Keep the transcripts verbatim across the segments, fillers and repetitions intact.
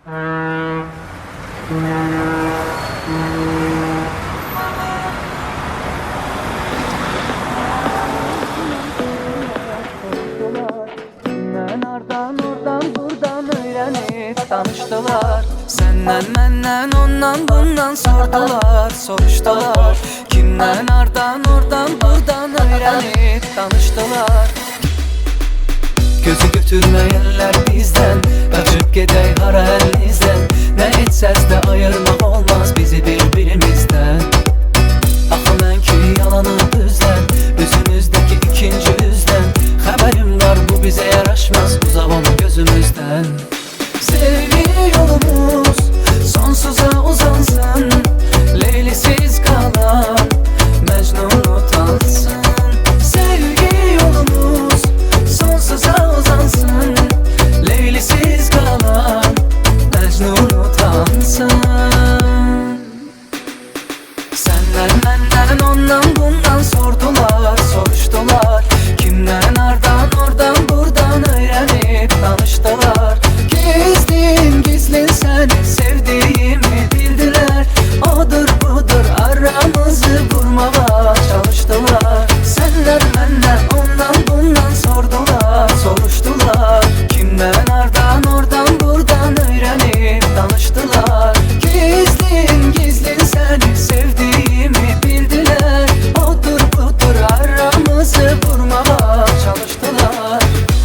Oradan oradan buradan öğrenip tanıştılar. Senden menden ondan bundan sordular, soruştular. Kimden ardan oradan buradan öğrenip tanıştılar. Gözü götürmeyenler bizden, kaçıp gidey hara elinizden. Ne etsəz de ayırmak olmaz bizi birbirimizden. Axı mən ki yalanı düzden, üzünüzdeki ikinci üzden. Xəbərim var bu bize yaraşmaz, uzaq olun gözümüzden. Sevgi yolumuz sonsuza uzansın, Leylisiz kalan Mecnun utansın. Sevgi yolumuz sonsuza uzansın, Leylisiz kalan Mecnun utansın. Senden benden ondan bundan sordular, soruştular. Kimden ardan oradan buradan öğrenip tanıştılar. Gizlin gizlin seni sevdiğimi bildiler. Odur budur aramızı vurmaya çalıştılar. Senden benden ondan bundan sordular, soruştular. Kimden ardan oradan buradan öğrenip tanıştılar. Gizlin gizlin seni sevdiğimi bildiler. Odur budur aramızı vurmaya çalıştılar.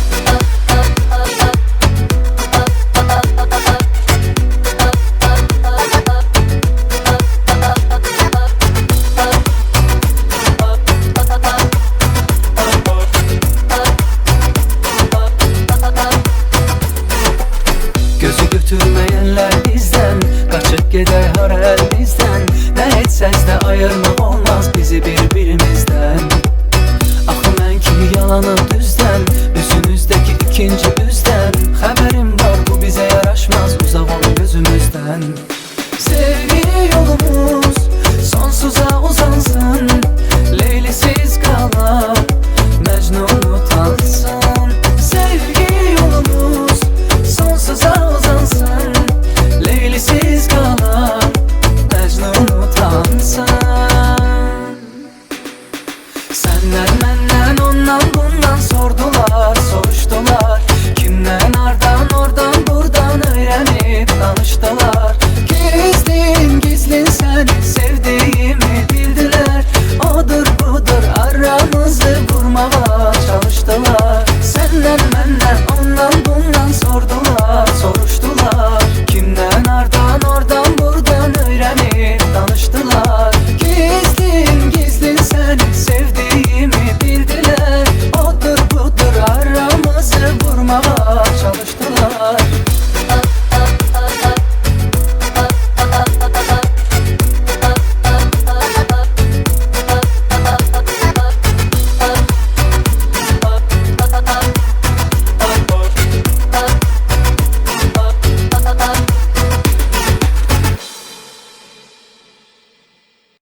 Gözü götürmeyenler bizden, kaçıp gider har elimizden. Ne etsəz de ayırmak olmaz bizi birbirimizden. Axı mən ki yalanı düz